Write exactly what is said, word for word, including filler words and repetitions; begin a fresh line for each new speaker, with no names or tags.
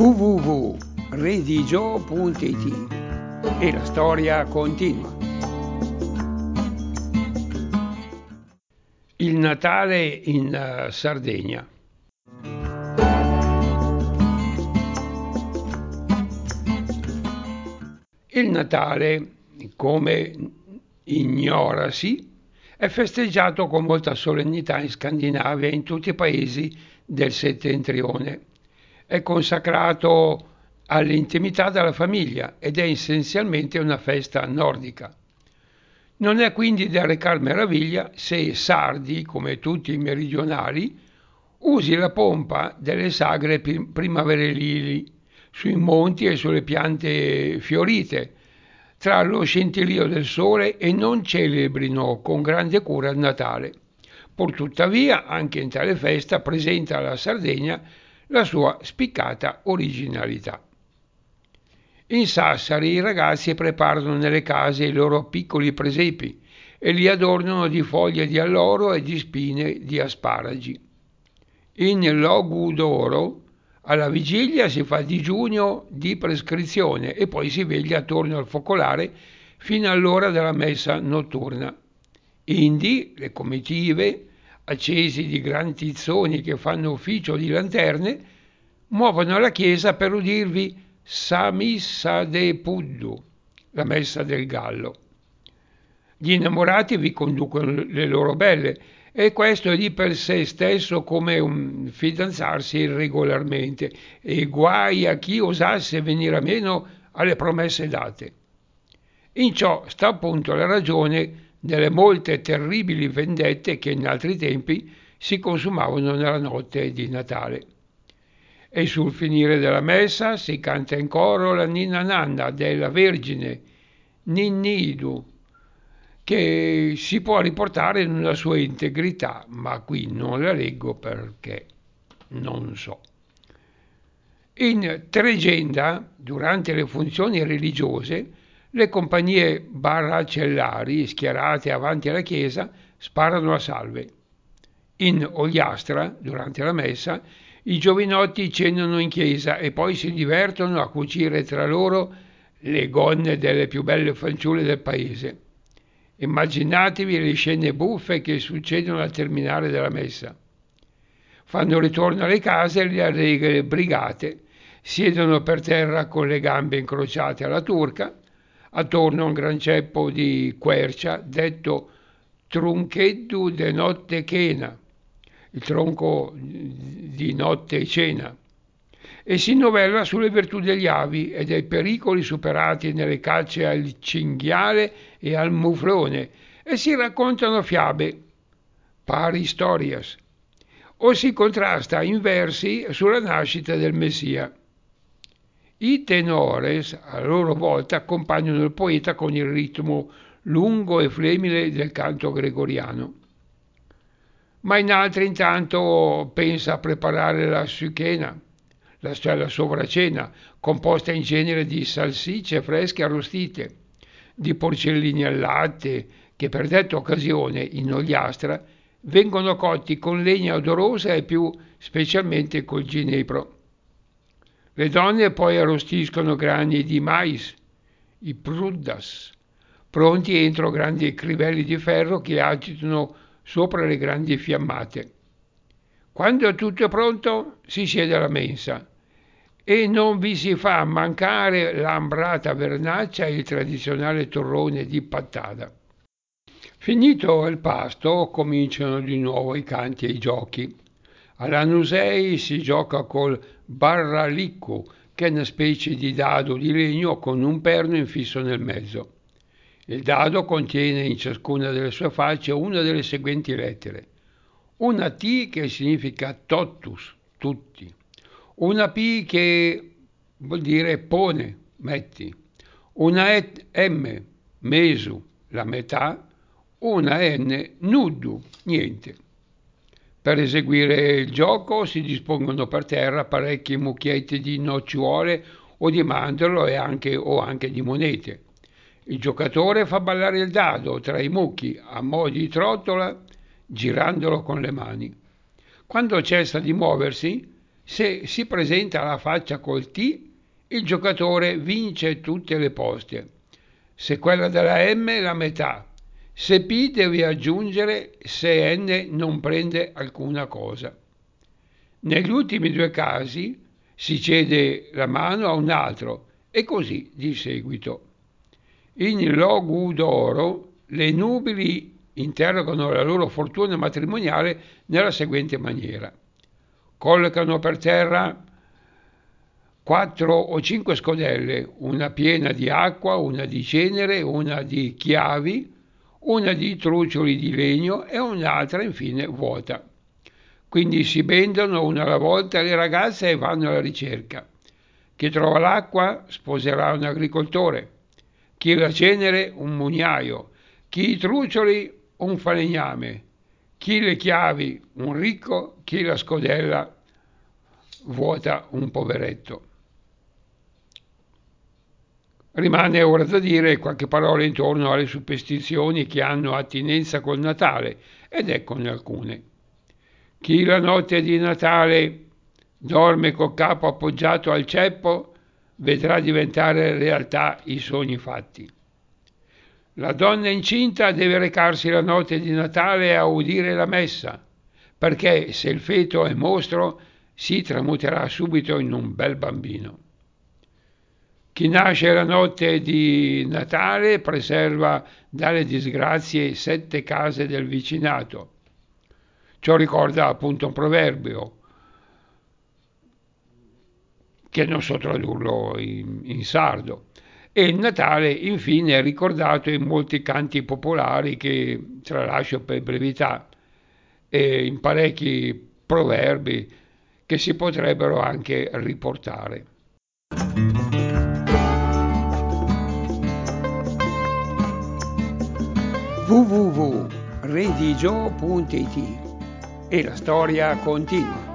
w w w punto redigio punto i t e la storia continua. Il Natale in uh, Sardegna. Il Natale, come ignorasi, è festeggiato con molta solennità in Scandinavia e in tutti i paesi del settentrione. È consacrato all'intimità della famiglia ed è essenzialmente una festa nordica. Non è quindi da recar meraviglia se sardi, come tutti i meridionali, usi la pompa delle sagre primaverili sui monti e sulle piante fiorite, tra lo scintillio del sole, e non celebrino con grande cura il Natale. Purtuttavia, anche in tale festa presenta la Sardegna la sua spiccata originalità. In Sassari i ragazzi preparano nelle case i loro piccoli presepi e li adornano di foglie di alloro e di spine di asparagi. In Logudoro alla vigilia si fa digiuno di prescrizione e poi si veglia attorno al focolare fino all'ora della messa notturna. Indi le comitive, accesi di grandi tizzoni che fanno ufficio di lanterne, muovono alla chiesa per udirvi Sa missa de Puddu, la messa del gallo. Gli innamorati vi conducono le loro belle e questo è di per sé stesso come un fidanzarsi regolarmente, e guai a chi osasse venire a meno alle promesse date. In ciò sta appunto la ragione delle molte terribili vendette che in altri tempi si consumavano nella notte di Natale. E sul finire della messa si canta in coro la Ninna Nanna della Vergine Ninnidu, che si può riportare nella sua integrità, ma qui non la leggo perché non so. In Tregenda, durante le funzioni religiose, le compagnie barracellari schierate avanti alla chiesa sparano a salve. In Ogliastra, durante la messa, i giovinotti cenano in chiesa e poi si divertono a cucire tra loro le gonne delle più belle fanciulle del paese. Immaginatevi le scene buffe che succedono al terminare della messa. Fanno ritorno alle case le allegre brigate, siedono per terra con le gambe incrociate alla turca, attorno a un gran ceppo di quercia detto truncheddu de notte chena, il tronco di notte e cena, e si novella sulle virtù degli avi e dei pericoli superati nelle cacce al cinghiale e al muflone, e si raccontano fiabe, pari storias, o si contrasta in versi sulla nascita del Messia. I tenores a loro volta accompagnano il poeta con il ritmo lungo e flebile del canto gregoriano. Ma in altri intanto pensa a preparare la suchena, la, cioè la sovracena, composta in genere di salsicce fresche arrostite, di porcellini al latte, che per detta occasione in Ogliastra vengono cotti con legna odorosa e più specialmente col ginepro. Le donne poi arrostiscono grani di mais, i pruddas, pronti entro grandi crivelli di ferro che agitano sopra le grandi fiammate. Quando tutto è pronto si siede alla mensa e non vi si fa mancare l'ambrata vernaccia e il tradizionale torrone di pattada. Finito il pasto cominciano di nuovo i canti e i giochi. All'Anusei si gioca col barralicco, che è una specie di dado di legno con un perno infisso nel mezzo. Il dado contiene in ciascuna delle sue facce una delle seguenti lettere: una T che significa totus, tutti, una P che vuol dire pone, metti, una M, mesu, la metà, una N, nuddu, niente. Per eseguire il gioco si dispongono per terra parecchie mucchiette di nocciuole o di mandorlo e anche, o anche di monete. Il giocatore fa ballare il dado tra i mucchi a mo' di trottola, girandolo con le mani. Quando cessa di muoversi, Se si presenta la faccia col T, il giocatore vince tutte le poste. Se quella della M, la metà. Se P devi aggiungere, se N non prende alcuna cosa. Negli ultimi due casi si cede la mano a un altro e così di seguito. In Logu d'Oro le nubili interrogano la loro fortuna matrimoniale nella seguente maniera. Collocano per terra quattro o cinque scodelle, una piena di acqua, una di cenere, una di chiavi, una di trucioli di legno e un'altra infine vuota. Quindi si bendono una alla volta le ragazze e vanno alla ricerca. Chi trova l'acqua sposerà un agricoltore, chi la cenere un mugnaio, chi i trucioli un falegname, chi le chiavi un ricco, chi la scodella vuota un poveretto. Rimane ora da dire qualche parola intorno alle superstizioni che hanno attinenza col Natale, ed eccone alcune. Chi la notte di Natale dorme col capo appoggiato al ceppo vedrà diventare realtà i sogni fatti. La donna incinta deve recarsi la notte di Natale a udire la messa, perché se il feto è mostro si tramuterà subito in un bel bambino. Chi nasce la notte di Natale preserva dalle disgrazie sette case del vicinato. Ciò ricorda appunto un proverbio, che non so tradurlo in, in sardo. E il Natale infine è ricordato in molti canti popolari che tralascio per brevità e in parecchi proverbi che si potrebbero anche riportare. w w w punto redigio punto it e la storia continua.